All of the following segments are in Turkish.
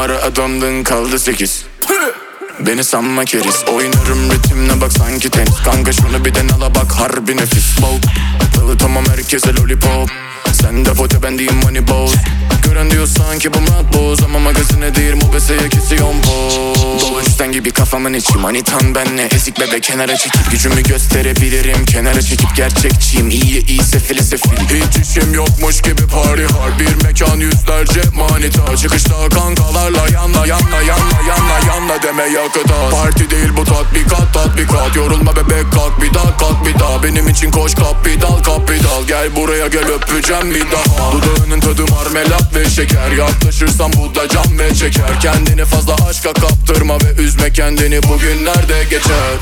numara döndün kaldı 8. Beni sanma keriz. Oynarım ritimle bak sanki tenis. Kanka şunu bir den ala bak harbi nefis. Dağıtamam herkese lollipop. Sen de foto ben diyeyim money boss. Gören diyor sanki bu Murat Boz. Ama magazine değil mobeseye kesiyon poz. Doğuştan gibi kafamın içi manitan benle. Ezik bebek kenara çekip gücümü gösterebilirim. Kenara çekip gerçekçiyim. İyi sefili sefil. Hiç işim yokmuş gibi party hard. Bir mekan yüzlerce manita. Çıkışta kankalarla yanla deme yakıt az. Parti değil bu tatbikat. Yorulma bebek kalk bir daha. Benim için koş kapital. Gel buraya gel öpeceğim bir daha. Dudağının tadı marmelat ve şeker. Yaklaşırsan bu da can ve çeker. Kendini fazla aşka kaptırma ve üzme kendini, bugünlerde geçer.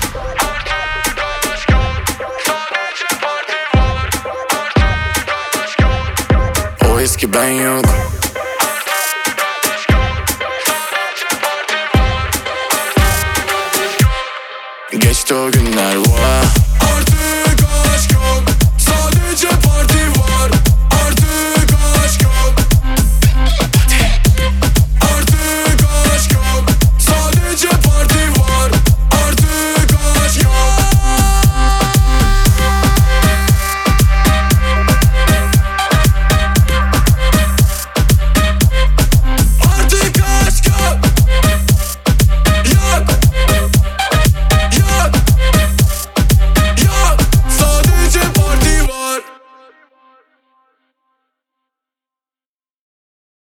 O eski ben yok. Geçti o günler, vah.